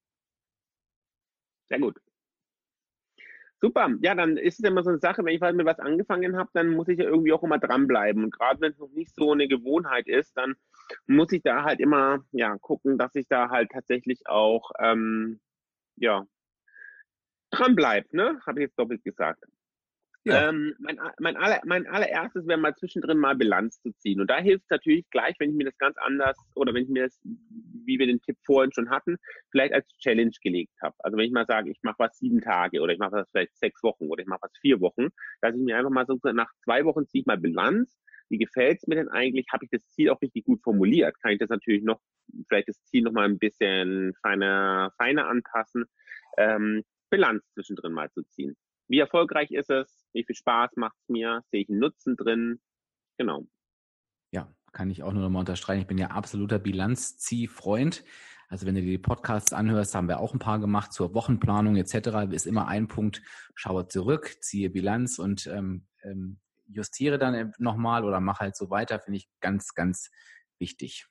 S2: Sehr gut. Super, ja, dann ist es immer so eine Sache, wenn ich halt mit was angefangen habe, dann muss ich ja irgendwie auch immer dranbleiben. Und gerade wenn es noch nicht so eine Gewohnheit ist, dann muss ich da halt immer ja gucken, dass ich da halt tatsächlich auch ähm, ja dranbleibe, ne? Habe ich jetzt doppelt gesagt. Ja. Ähm, mein, mein, aller, mein allererstes wäre mal zwischendrin mal Bilanz zu ziehen. Und da hilft es natürlich gleich, wenn ich mir das ganz anders oder wenn ich mir das, wie wir den Tipp vorhin schon hatten, vielleicht als Challenge gelegt habe. Also wenn ich mal sage, ich mache was sieben Tage oder ich mache was vielleicht sechs Wochen oder ich mache was vier Wochen, dass ich mir einfach mal so nach zwei Wochen ziehe ich mal Bilanz, wie gefällt es mir denn eigentlich, habe ich das Ziel auch richtig gut formuliert, kann ich das natürlich noch, vielleicht das Ziel noch mal ein bisschen feiner, feiner anpassen, ähm, Bilanz zwischendrin mal zu ziehen. Wie erfolgreich ist es? Wie viel Spaß macht es mir? Sehe ich einen Nutzen drin? Genau.
S1: Ja, kann ich auch nur noch mal unterstreichen. Ich bin ja absoluter Bilanzziehfreund. Also wenn du dir die Podcasts anhörst, haben wir auch ein paar gemacht zur Wochenplanung et cetera. Ist immer ein Punkt, schaue zurück, ziehe Bilanz und ähm, ähm, justiere dann nochmal oder mache halt so weiter, finde ich ganz, ganz wichtig.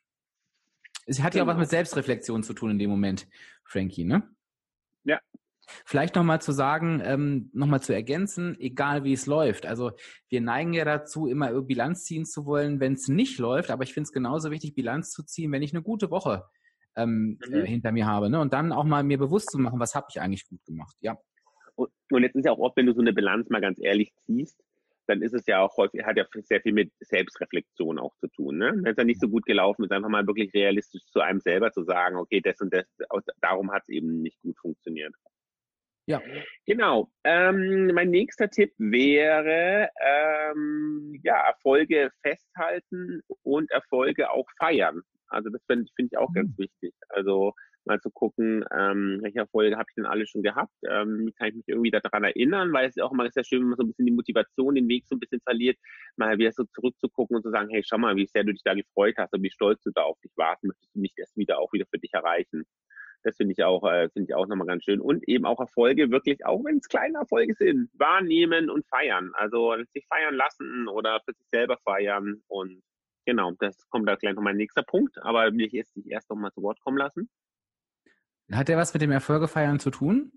S1: Es hat ja auch was mit Selbstreflexion zu tun in dem Moment, Frankie, ne?
S2: Ja.
S1: Vielleicht nochmal zu sagen, ähm, nochmal zu ergänzen, egal wie es läuft. Also wir neigen ja dazu, immer Bilanz ziehen zu wollen, wenn es nicht läuft. Aber ich finde es genauso wichtig, Bilanz zu ziehen, wenn ich eine gute Woche ähm, mhm. äh, hinter mir habe. Ne? Und dann auch mal mir bewusst zu machen, was habe ich eigentlich gut gemacht. Ja.
S2: Und, und jetzt ist ja auch oft, wenn du so eine Bilanz mal ganz ehrlich ziehst, dann ist es ja auch häufig, hat ja sehr viel mit Selbstreflexion auch zu tun. Ne? Wenn es ja nicht so gut gelaufen ist, einfach mal wirklich realistisch zu einem selber zu sagen, okay, das und das, darum hat es eben nicht gut funktioniert.
S1: Ja.
S2: Genau. Ähm, mein nächster Tipp wäre, ähm, ja, Erfolge festhalten und Erfolge auch feiern. Also das finde find ich auch mhm. ganz wichtig. Also mal zu gucken, ähm, welche Erfolge habe ich denn alle schon gehabt? Ähm, kann ich mich irgendwie daran erinnern, weil es auch immer sehr schön, wenn man so ein bisschen die Motivation, den Weg so ein bisschen verliert, mal wieder so zurückzugucken und zu sagen, hey, schau mal, wie sehr du dich da gefreut hast und wie stolz du da auf dich warst, möchtest du nicht das wieder auch wieder für dich erreichen. Das finde ich auch, äh, finde ich auch nochmal ganz schön. Und eben auch Erfolge wirklich, auch wenn es kleine Erfolge sind, wahrnehmen und feiern. Also sich feiern lassen oder für sich selber feiern. Und genau, das kommt da gleich noch mein nächster Punkt. Aber will ich jetzt dich erst noch mal zu Wort kommen lassen.
S1: Hat der was mit dem Erfolge feiern zu tun?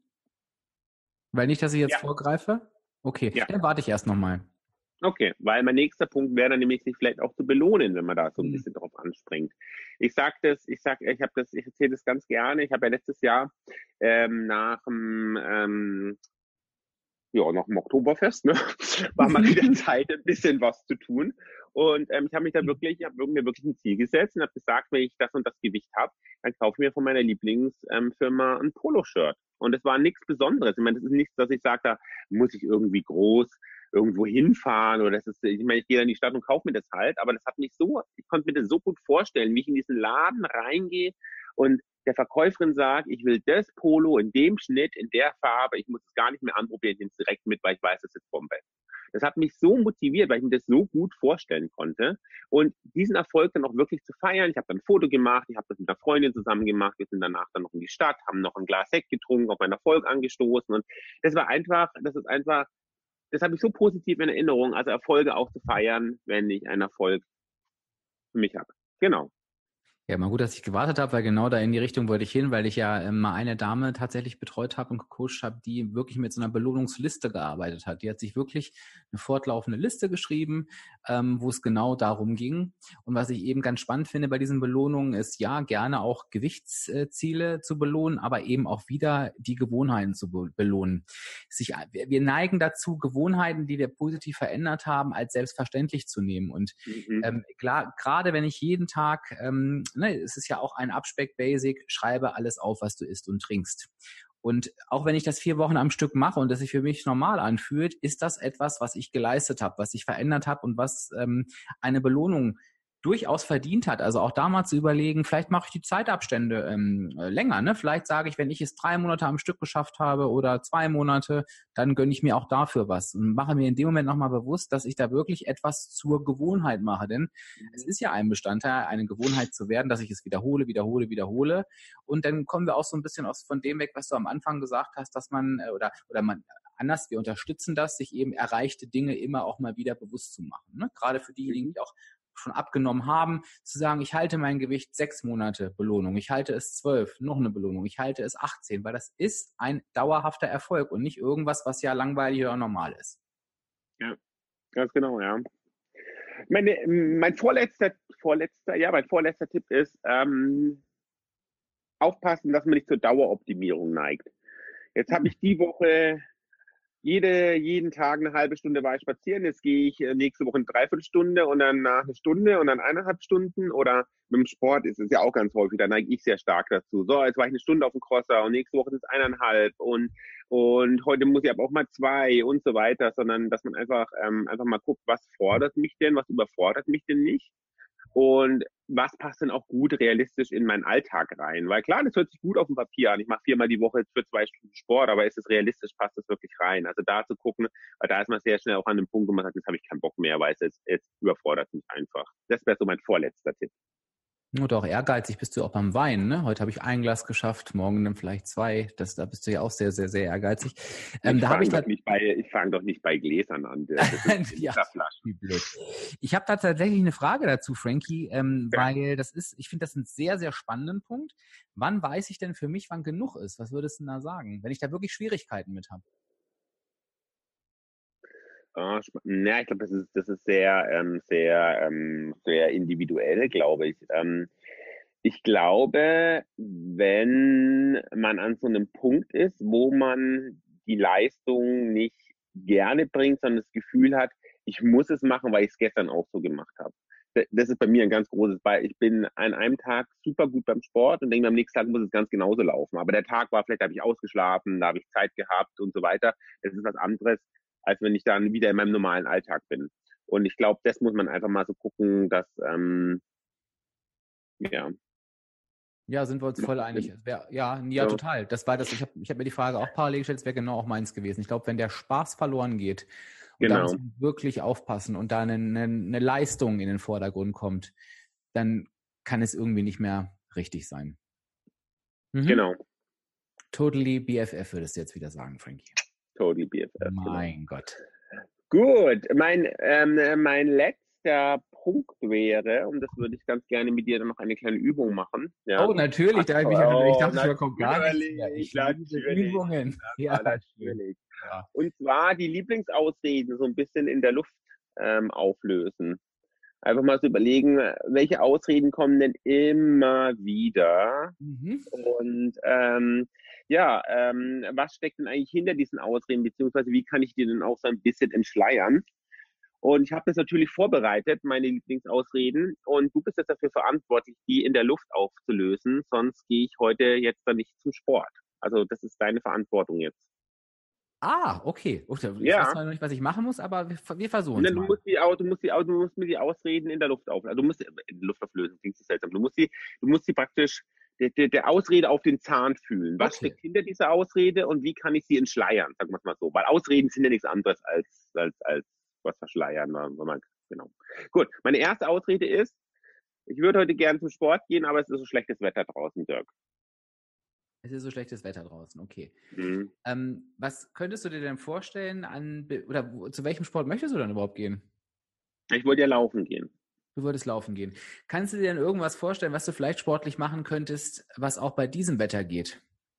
S1: Weil nicht, dass ich jetzt ja. vorgreife? Okay, ja. Dann warte ich erst nochmal.
S2: Okay, weil mein nächster Punkt wäre dann nämlich, sich vielleicht auch zu belohnen, wenn man da so ein bisschen mhm. drauf anspringt. Ich sag das, ich sag, ich habe das, ich erzähle das ganz gerne. Ich habe ja letztes Jahr ähm, nach dem ähm, ja, nach dem Oktoberfest, ne, war mal wieder Zeit, ein bisschen was zu tun. Und ähm, ich habe mich da wirklich, ich habe mir wirklich ein Ziel gesetzt und habe gesagt, wenn ich das und das Gewicht habe, dann kaufe ich mir von meiner Lieblingsfirma ähm, ein Poloshirt. Und es war nichts Besonderes. Ich meine, das ist nichts, dass ich sage, da muss ich irgendwie groß irgendwo hinfahren oder das ist, ich meine, ich gehe in die Stadt und kaufe mir das halt, aber das hat mich so, ich konnte mir das so gut vorstellen, wie ich in diesen Laden reingehe und der Verkäuferin sagt, ich will das Polo in dem Schnitt, in der Farbe, ich muss es gar nicht mehr anprobieren, ich nehme es direkt mit, weil ich weiß, das ist Bombe. Das hat mich so motiviert, weil ich mir das so gut vorstellen konnte und diesen Erfolg dann auch wirklich zu feiern. Ich habe dann ein Foto gemacht, ich habe das mit einer Freundin zusammen gemacht, wir sind danach dann noch in die Stadt, haben noch ein Glas Sekt getrunken, auf meinen Erfolg angestoßen und das war einfach, das ist einfach, das habe ich so positiv in Erinnerung, also Erfolge auch zu feiern, wenn ich einen Erfolg für mich habe. Genau.
S1: Ja, mal gut, dass ich gewartet habe, weil genau da in die Richtung wollte ich hin, weil ich ja ähm, mal eine Dame tatsächlich betreut habe und gecoacht habe, die wirklich mit so einer Belohnungsliste gearbeitet hat. Die hat sich wirklich eine fortlaufende Liste geschrieben, ähm, wo es genau darum ging. Und was ich eben ganz spannend finde bei diesen Belohnungen ist, ja, gerne auch Gewichtsziele zu belohnen, aber eben auch wieder die Gewohnheiten zu be- belohnen. Sich, wir neigen dazu, Gewohnheiten, die wir positiv verändert haben, als selbstverständlich zu nehmen. Und mhm. ähm, klar, gerade wenn ich jeden Tag ähm, Ne, es ist ja auch ein Abspeck-Basic, schreibe alles auf, was du isst und trinkst. Und auch wenn ich das vier Wochen am Stück mache und das sich für mich normal anfühlt, ist das etwas, was ich geleistet habe, was ich verändert habe und was ähm, eine Belohnung durchaus verdient hat. Also auch da mal zu überlegen, vielleicht mache ich die Zeitabstände ähm, länger. Ne? Vielleicht sage ich, wenn ich es drei Monate am Stück geschafft habe oder zwei Monate, dann gönne ich mir auch dafür was und mache mir in dem Moment nochmal bewusst, dass ich da wirklich etwas zur Gewohnheit mache. Denn mhm. es ist ja ein Bestandteil, eine Gewohnheit zu werden, dass ich es wiederhole, wiederhole, wiederhole. Und dann kommen wir auch so ein bisschen aus von dem weg, was du am Anfang gesagt hast, dass man oder oder man anders, wir unterstützen das, sich eben erreichte Dinge immer auch mal wieder bewusst zu machen. Ne? Gerade für diejenigen, die auch schon abgenommen haben, zu sagen, ich halte mein Gewicht sechs Monate Belohnung, ich halte es zwölf, noch eine Belohnung, ich halte es achtzehn, weil das ist ein dauerhafter Erfolg und nicht irgendwas, was ja langweilig oder normal ist.
S2: Ja, ganz genau, ja. Meine, mein vorletzter, vorletzter, ja, mein vorletzter Tipp ist, ähm, aufpassen, dass man nicht zur Daueroptimierung neigt. Jetzt habe ich die Woche jede, jeden Tag eine halbe Stunde war ich spazieren. Jetzt gehe ich äh, nächste Woche eine Dreiviertelstunde und dann nach eine Stunde und dann eineinhalb Stunden. Oder mit dem Sport ist es ja auch ganz häufig, da neige ich sehr stark dazu. So, jetzt war ich eine Stunde auf dem Crosser und nächste Woche sind es eineinhalb und, und heute muss ich aber auch mal zwei und so weiter, sondern dass man einfach, ähm, einfach mal guckt, was fordert mich denn, was überfordert mich denn nicht. Und was passt denn auch gut realistisch in meinen Alltag rein? Weil klar, das hört sich gut auf dem Papier an. Ich mache viermal die Woche für zwei Stunden Sport, aber ist es realistisch, passt das wirklich rein? Also da zu gucken, weil da ist man sehr schnell auch an dem Punkt, wo man sagt, jetzt habe ich keinen Bock mehr, weil es jetzt, jetzt überfordert mich einfach. Das wäre so mein vorletzter Tipp.
S1: Oder auch ehrgeizig bist du auch beim Wein, ne? Heute habe ich ein Glas geschafft, morgen dann vielleicht zwei. Das, da bist du ja auch sehr, sehr, sehr ehrgeizig.
S2: Ähm, ich da fange doch, nicht bei, ich fang doch nicht bei Gläsern an. Das ist
S1: ja, wie blöd. Ich habe da tatsächlich eine Frage dazu, Frankie, ähm, ja. weil das ist, ich finde das einen sehr, sehr spannenden Punkt. Wann weiß ich denn für mich, wann genug ist? Was würdest du denn da sagen, wenn ich da wirklich Schwierigkeiten mit habe?
S2: Oh, ja, ich glaube, das ist, das ist sehr, ähm, sehr, ähm, sehr individuell, glaube ich. Ähm, ich glaube, wenn man an so einem Punkt ist, wo man die Leistung nicht gerne bringt, sondern das Gefühl hat, ich muss es machen, weil ich es gestern auch so gemacht habe. Das ist bei mir ein ganz großes Beispiel. Ich bin an einem Tag super gut beim Sport und denke, am nächsten Tag muss es ganz genauso laufen. Aber der Tag war, vielleicht habe ich ausgeschlafen, da habe ich Zeit gehabt und so weiter. Das ist was anderes, als wenn ich dann wieder in meinem normalen Alltag bin. Und ich glaube, das muss man einfach mal so gucken, dass, ähm, ja.
S1: Ja, sind wir uns voll einig. Wär, ja, ja, so. Total. Das war das, ich habe ich hab mir die Frage auch parallel gestellt, das wäre genau auch meins gewesen. Ich glaube, wenn der Spaß verloren geht, und genau. da muss man wirklich aufpassen und da eine, eine, eine Leistung in den Vordergrund kommt, dann kann es irgendwie nicht mehr richtig sein.
S2: Mhm. Genau.
S1: Totally B F F würdest du jetzt wieder sagen, Frankie.
S2: Totally B F F.
S1: Mein
S2: genau.
S1: Gott.
S2: Gut, mein, ähm, mein letzter Punkt wäre, und das würde ich ganz gerne mit dir dann noch eine kleine Übung machen. Ja.
S1: Oh, natürlich, da habe ich mich
S2: oh,
S1: ich dachte, ich kommt gar nichts mehr. Ich
S2: liebe
S1: Übungen.
S2: Ja, natürlich. Ja. Und zwar die Lieblingsausreden so ein bisschen in der Luft ähm, auflösen. Einfach mal so überlegen, welche Ausreden kommen denn immer wieder? Mhm. Und ähm, ja, ähm, was steckt denn eigentlich hinter diesen Ausreden, beziehungsweise wie kann ich die denn auch so ein bisschen entschleiern? Und ich habe das natürlich vorbereitet, meine Lieblingsausreden. Und du bist jetzt dafür verantwortlich, die in der Luft aufzulösen. Sonst gehe ich heute jetzt dann nicht zum Sport. Also das ist deine Verantwortung jetzt.
S1: Ah, okay. Ich
S2: ja.
S1: weiß zwar noch nicht, was ich machen muss, aber wir, wir versuchen es
S2: mal. Du musst, die, du, musst die, du musst mir die Ausreden in der Luft auflösen. Also du musst in der Luft auflösen, klingt so seltsam. Du musst die, du musst die praktisch der, der, der Ausrede auf den Zahn fühlen. Was okay. steckt hinter dieser Ausrede und wie kann ich sie entschleiern? Sagen wir es mal so. Weil Ausreden sind ja nichts anderes als, als, als was verschleiern. Wenn man, genau. Gut, meine erste Ausrede ist, ich würde heute gerne zum Sport gehen, aber es ist so schlechtes Wetter draußen, Dirk.
S1: Es ist so schlechtes Wetter draußen, okay. Mhm. Ähm, was könntest du dir denn vorstellen an, oder zu welchem Sport möchtest du dann überhaupt gehen?
S2: Ich wollte ja laufen gehen.
S1: Du wolltest laufen gehen. Kannst du dir denn irgendwas vorstellen, was du vielleicht sportlich machen könntest, was auch bei diesem Wetter geht?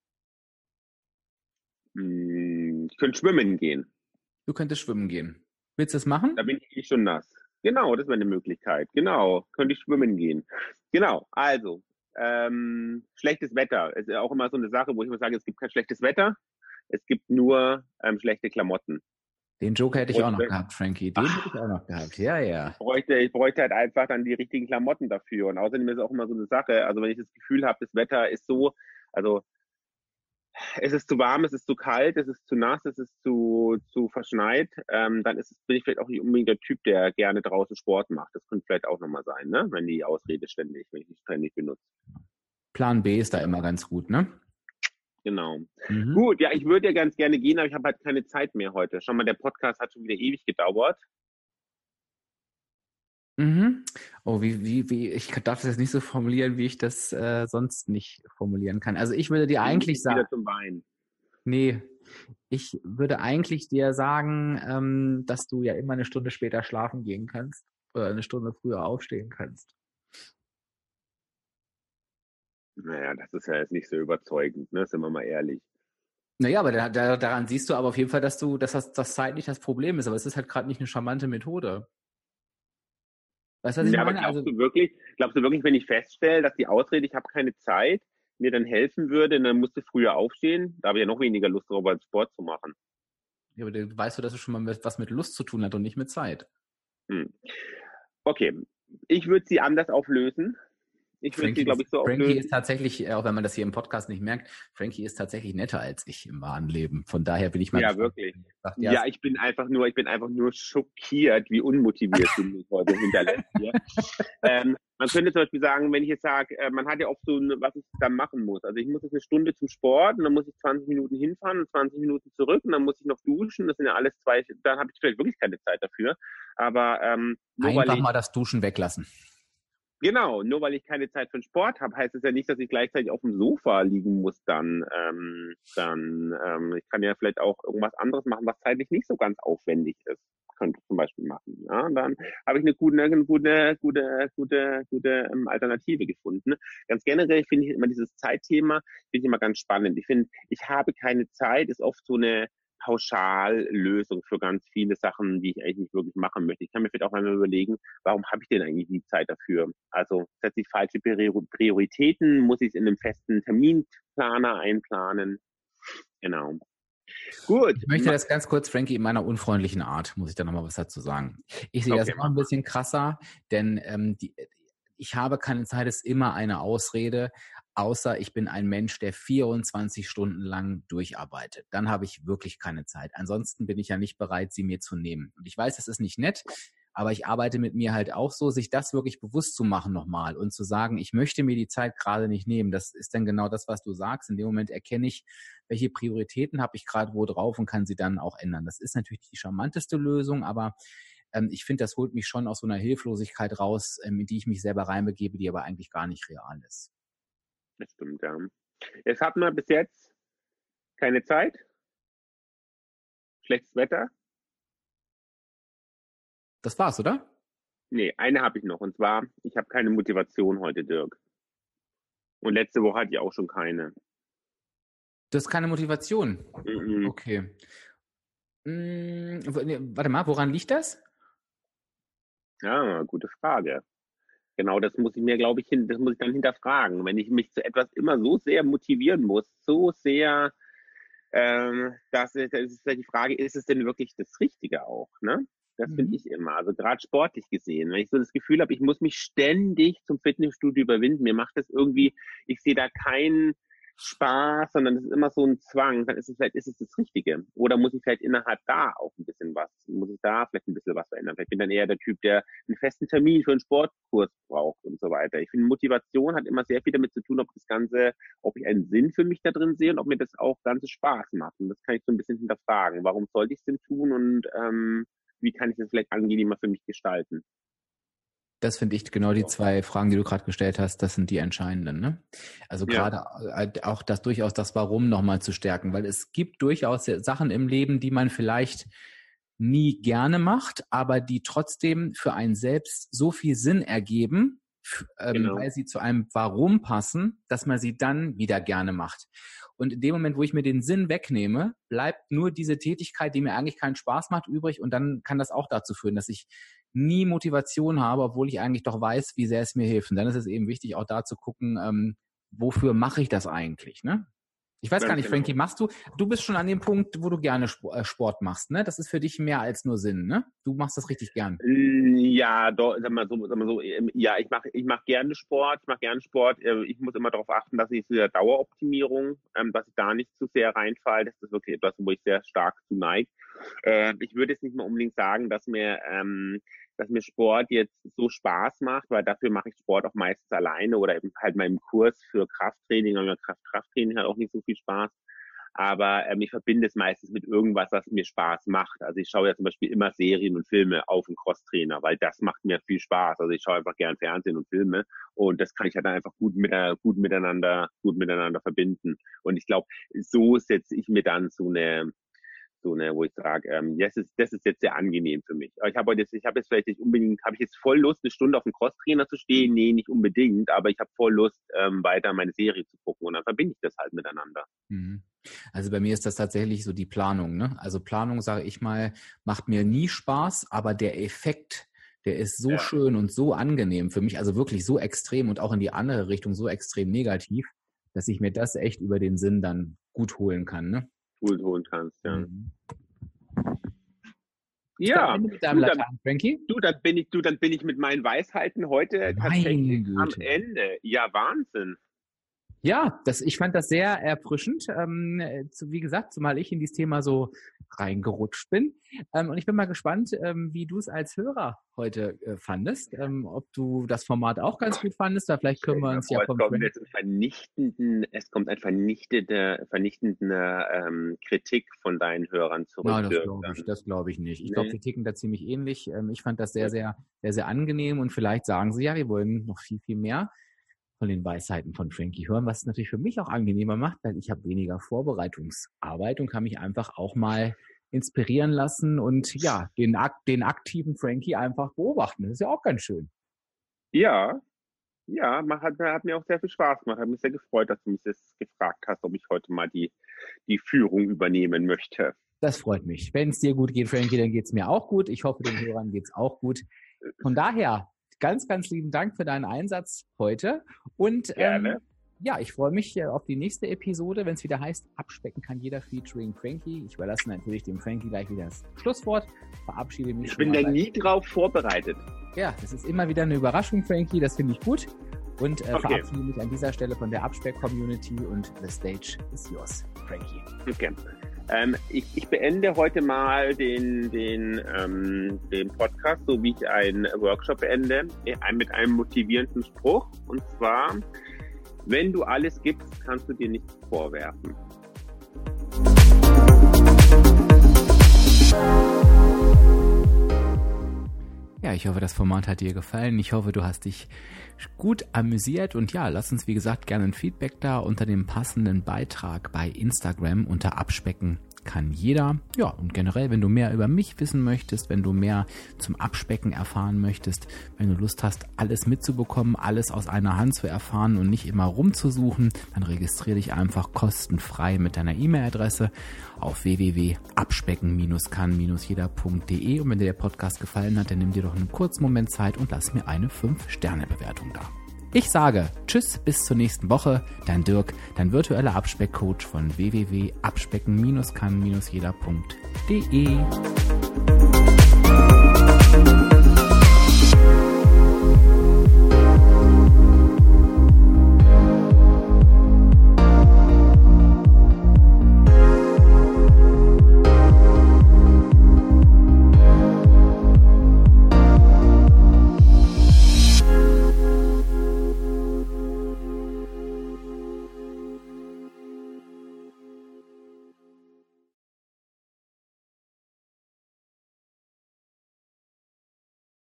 S2: Ich könnte schwimmen gehen.
S1: Du könntest schwimmen gehen. Willst du das machen?
S2: Da bin ich eh schon nass. Genau, das wäre eine Möglichkeit. Genau, könnte ich schwimmen gehen. Genau, also, ähm, schlechtes Wetter. Es ist ja auch immer so eine Sache, wo ich immer sage, es gibt kein schlechtes Wetter, es gibt nur ähm, schlechte Klamotten.
S1: Den Joker hätte ich auch noch gehabt, Frankie. Den Ach, hätte ich auch noch gehabt, ja, ja.
S2: Ich bräuchte, ich bräuchte halt einfach dann die richtigen Klamotten dafür. Und außerdem ist es auch immer so eine Sache, also wenn ich das Gefühl habe, das Wetter ist so, also es ist zu warm, es ist zu kalt, es ist zu nass, es ist zu, zu verschneit, ähm, dann ist es, bin ich vielleicht auch nicht unbedingt der Typ, der gerne draußen Sport macht. Das könnte vielleicht auch nochmal sein, ne? Wenn die Ausrede ständig, wenn ich die ständig benutze.
S1: Plan B ist da immer ganz gut, ne?
S2: Genau. Mhm. Gut, ja, ich würde ja ganz gerne gehen, aber ich habe halt keine Zeit mehr heute. Schau mal, der Podcast hat schon wieder ewig gedauert.
S1: Mhm. Oh, wie, wie, wie, ich darf das jetzt nicht so formulieren, wie ich das äh, sonst nicht formulieren kann. Also ich würde dir eigentlich sagen.
S2: Wieder zum Wein.
S1: Nee, ich würde eigentlich dir sagen, ähm, dass du ja immer eine Stunde später schlafen gehen kannst oder eine Stunde früher aufstehen kannst.
S2: Naja, das ist ja jetzt nicht so überzeugend, ne? Sind wir mal ehrlich.
S1: Naja, aber da, da, daran siehst du aber auf jeden Fall, dass du, dass das, das Zeit nicht das Problem ist, aber es ist halt gerade nicht eine charmante Methode. Weißt du, was ich
S2: ja,
S1: meine?
S2: aber glaubst
S1: also,
S2: du wirklich, glaubst du wirklich, wenn ich feststelle, dass die Ausrede, ich habe keine Zeit, mir dann helfen würde, dann musst du früher aufstehen, da habe ich ja noch weniger Lust drauf, als Sport zu machen.
S1: Ja, aber du weißt du, dass es schon mal mit, was mit Lust zu tun hat und nicht mit Zeit.
S2: Hm. Okay, ich würde sie anders auflösen. Ich würde sie, glaube ich, so
S1: Frankie
S2: auflösen.
S1: ist tatsächlich, auch wenn man das hier im Podcast nicht merkt, Frankie ist tatsächlich netter als ich im wahren Leben. Von daher bin ich mal
S2: Ja,
S1: gespannt.
S2: wirklich.
S1: Sagt,
S2: Ja, ich bin einfach nur, ich bin einfach nur schockiert, wie unmotiviert du mich heute hinterlässt hier. ähm, man könnte zum Beispiel sagen, wenn ich jetzt sage, äh, man hat ja oft so, eine, was ich dann machen muss. Also ich muss jetzt eine Stunde zum Sport und dann muss ich zwanzig Minuten hinfahren und zwanzig Minuten zurück und dann muss ich noch duschen. Das sind ja alles zwei, dann habe ich vielleicht wirklich keine Zeit dafür. Aber ähm, nur
S1: einfach
S2: weil ich,
S1: mal das Duschen weglassen.
S2: Genau, nur weil ich keine Zeit für den Sport habe, heißt es ja nicht, dass ich gleichzeitig auf dem Sofa liegen muss dann. Ähm, dann ähm, ich kann ja vielleicht auch irgendwas anderes machen, was zeitlich nicht so ganz aufwendig ist. Könnte ich zum Beispiel machen. Ja, dann habe ich eine gute, eine gute, gute, gute, gute ähm, Alternative gefunden. Ganz generell finde ich immer dieses Zeitthema, finde ich immer ganz spannend. Ich finde, ich habe keine Zeit, ist oft so eine Pauschallösung für ganz viele Sachen, die ich eigentlich nicht wirklich machen möchte. Ich kann mir vielleicht auch einmal überlegen, warum habe ich denn eigentlich die Zeit dafür? Also setze ich falsche Prioritäten? Muss ich es in einem festen Terminplaner einplanen? Genau. Gut.
S1: Ich möchte das ganz kurz, Frankie, in meiner unfreundlichen Art, muss ich da nochmal was dazu sagen. Ich sehe
S2: Okay,
S1: das noch ein bisschen krasser, denn ähm, die, ich habe keine Zeit, ist immer eine Ausrede, außer ich bin ein Mensch, der vierundzwanzig Stunden lang durcharbeitet. Dann habe ich wirklich keine Zeit. Ansonsten bin ich ja nicht bereit, sie mir zu nehmen. Und ich weiß, das ist nicht nett, aber ich arbeite mit mir halt auch so, sich das wirklich bewusst zu machen nochmal und zu sagen, ich möchte mir die Zeit gerade nicht nehmen. Das ist dann genau das, was du sagst. In dem Moment erkenne ich, welche Prioritäten habe ich gerade wo drauf und kann sie dann auch ändern. Das ist natürlich die charmanteste Lösung, aber ähm, ich finde, das holt mich schon aus so einer Hilflosigkeit raus, ähm, in die ich mich selber reinbegebe, die aber eigentlich gar nicht real ist.
S2: Das stimmt, ja. Jetzt hatten wir bis jetzt keine Zeit, schlechtes Wetter.
S1: Das war's, oder?
S2: Nee, eine habe ich noch. Und zwar, ich habe keine Motivation heute, Dirk. Und letzte Woche hatte ich auch schon keine.
S1: Du hast keine Motivation.
S2: Mhm.
S1: Okay. Hm, warte mal, woran liegt das?
S2: Ja, gute Frage. Genau, das muss ich mir, glaube ich, hin, das muss ich dann hinterfragen. Wenn ich mich zu etwas immer so sehr motivieren muss, so sehr, ähm, dass es, das ist ja die Frage, ist es denn wirklich das Richtige auch, ne? Das
S1: Mhm.
S2: finde ich immer. Also gerade sportlich gesehen, wenn ich so das Gefühl habe, ich muss mich ständig zum Fitnessstudio überwinden, mir macht das irgendwie, ich sehe da keinen Spaß, sondern es ist immer so ein Zwang, dann ist es vielleicht, ist es das Richtige. Oder muss ich vielleicht innerhalb da auch ein bisschen was, muss ich da vielleicht ein bisschen was verändern. Vielleicht bin ich dann eher der Typ, der einen festen Termin für einen Sportkurs braucht und so weiter. Ich finde, Motivation hat immer sehr viel damit zu tun, ob das Ganze, ob ich einen Sinn für mich da drin sehe und ob mir das auch ganze Spaß macht. Und das kann ich so ein bisschen hinterfragen. Warum sollte ich es denn tun und ähm, wie kann ich das vielleicht angenehmer für mich gestalten?
S1: Das finde ich genau die zwei Fragen, die du gerade gestellt hast, das sind die entscheidenden. Ne? Also
S2: Ja.
S1: gerade auch das durchaus das Warum nochmal zu stärken, weil es gibt durchaus Sachen im Leben, die man vielleicht nie gerne macht, aber die trotzdem für einen selbst so viel Sinn ergeben, ähm,
S2: Genau.
S1: weil sie zu einem Warum passen, dass man sie dann wieder gerne macht. Und in dem Moment, wo ich mir den Sinn wegnehme, bleibt nur diese Tätigkeit, die mir eigentlich keinen Spaß macht, übrig. Und dann kann das auch dazu führen, dass ich nie Motivation habe, obwohl ich eigentlich doch weiß, wie sehr es mir hilft. Und dann ist es eben wichtig, auch da zu gucken, ähm, wofür mache ich das eigentlich, ne? Ich weiß
S2: Ganz
S1: gar nicht,
S2: genau.
S1: Frankie, machst du, du bist schon an dem Punkt, wo du gerne Sport machst, ne? Das ist für dich mehr als nur Sinn, ne? Du machst das richtig gern.
S2: Ja, doch, sag mal so, sag mal so, ja, ich mache ich mach gerne Sport, ich mache gerne Sport. Ich muss immer darauf achten, dass ich für Daueroptimierung, ähm, dass ich da nicht zu sehr reinfalle. Das ist wirklich etwas, wo ich sehr stark zu neige. Äh, ich würde jetzt nicht mal unbedingt sagen, dass mir, ähm, dass mir Sport jetzt so Spaß macht, weil dafür mache ich Sport auch meistens alleine oder eben halt meinem Kurs für Krafttraining, aber Kraft, Krafttraining hat auch nicht so viel Spaß. Aber ähm, ich verbinde es meistens mit irgendwas, was mir Spaß macht. Also ich schaue ja zum Beispiel immer Serien und Filme auf dem Crosstrainer, weil das macht mir viel Spaß. Also ich schaue einfach gern Fernsehen und Filme und das kann ich halt dann einfach gut, mit, gut miteinander, gut miteinander verbinden. Und ich glaube, so setze ich mir dann so eine so eine, wo ich sage, ähm, das ist, das ist jetzt sehr angenehm für mich. Aber ich habe jetzt, ich habe jetzt vielleicht nicht unbedingt, habe ich jetzt voll Lust, eine Stunde auf dem Crosstrainer zu stehen? Nee, nicht unbedingt, aber ich habe voll Lust, ähm, weiter meine Serie zu gucken und dann verbinde ich das halt miteinander.
S1: Mhm. Also bei mir ist das tatsächlich so die Planung, ne? Also Planung, sage ich mal, macht mir nie Spaß, aber der Effekt, der ist so
S2: Ja.
S1: schön und so angenehm für mich, also wirklich so extrem und auch in die andere Richtung so extrem negativ, dass ich mir das echt über den Sinn dann gut holen kann, ne?
S2: Gut holen kannst, ja.
S1: Mhm.
S2: Ja,
S1: mit deinem
S2: du, dann,
S1: Latein, Frankie?
S2: Du, dann bin ich, du, dann bin ich mit meinen Weisheiten heute tatsächlich am
S1: Güte.
S2: Ende. Ja, Wahnsinn.
S1: Ja, das, ich fand das sehr erfrischend. Ähm, zu, wie gesagt, zumal ich in dieses Thema so reingerutscht bin. Ähm, und ich bin mal gespannt, ähm, wie du es als Hörer heute äh, fandest. Ähm, ob du das Format auch ganz gut fandest. Da vielleicht können wir uns ja
S2: vom es kommt jetzt vernichtenden, es kommt ein vernichtende, vernichtende ähm, Kritik von deinen Hörern zurück.
S1: Nein, das glaube ich, das glaube ich nicht. Ich nee. glaube, wir ticken da ziemlich ähnlich. Ähm, ich fand das sehr, sehr, sehr, sehr angenehm und vielleicht sagen sie ja, wir wollen noch viel, viel mehr von den Weisheiten von Frankie hören, was es natürlich für mich auch angenehmer macht, weil ich habe weniger Vorbereitungsarbeit und kann mich einfach auch mal inspirieren lassen und ja, den, den aktiven Frankie einfach beobachten. Das ist ja auch ganz schön.
S2: Ja, ja, man hat, hat mir auch sehr viel Spaß gemacht. Hat mich sehr gefreut, dass du mich das gefragt hast, ob ich heute mal die, die Führung übernehmen möchte.
S1: Das freut mich. Wenn es dir gut geht, Frankie, dann geht es mir auch gut. Ich hoffe, den Hörern geht es auch gut. Von daher ganz, ganz lieben Dank für deinen Einsatz heute. Und
S2: Gerne.
S1: Ähm, ja, ich freue mich auf die nächste Episode, wenn es wieder heißt, abspecken kann jeder featuring Frankie. Ich überlasse natürlich dem Frankie gleich wieder das Schlusswort. Verabschiede mich.
S2: Ich bin da nie drauf vorbereitet.
S1: Ja, das ist immer wieder eine Überraschung, Frankie. Das finde ich gut. Und äh,
S2: okay.
S1: verabschiede mich an dieser Stelle von der Abspeck-Community und the stage is yours, Frankie.
S2: Okay. Ähm, ich, ich beende heute mal den, den, ähm, den Podcast, so wie ich einen Workshop beende, mit einem motivierenden Spruch. Und zwar, wenn du alles gibst, kannst du dir nichts vorwerfen.
S1: Ja, ich hoffe, das Format hat dir gefallen. Ich hoffe, du hast dich gut amüsiert. Und ja, lass uns, wie gesagt, gerne ein Feedback da unter dem passenden Beitrag bei Instagram unter Abspecken kann jeder. Ja, und generell, wenn du mehr über mich wissen möchtest, wenn du mehr zum Abspecken erfahren möchtest, wenn du Lust hast, alles mitzubekommen, alles aus einer Hand zu erfahren und nicht immer rumzusuchen, dann registriere dich einfach kostenfrei mit deiner E-Mail-Adresse auf w w w punkt abspecken kann jeder punkt d e und wenn dir der Podcast gefallen hat, dann nimm dir doch einen kurzen Moment Zeit und lass mir eine fünf Sterne Bewertung da. Ich sage Tschüss, bis zur nächsten Woche. Dein Dirk, dein virtueller Abspeckcoach von w w w punkt abspecken kann jeder punkt d e.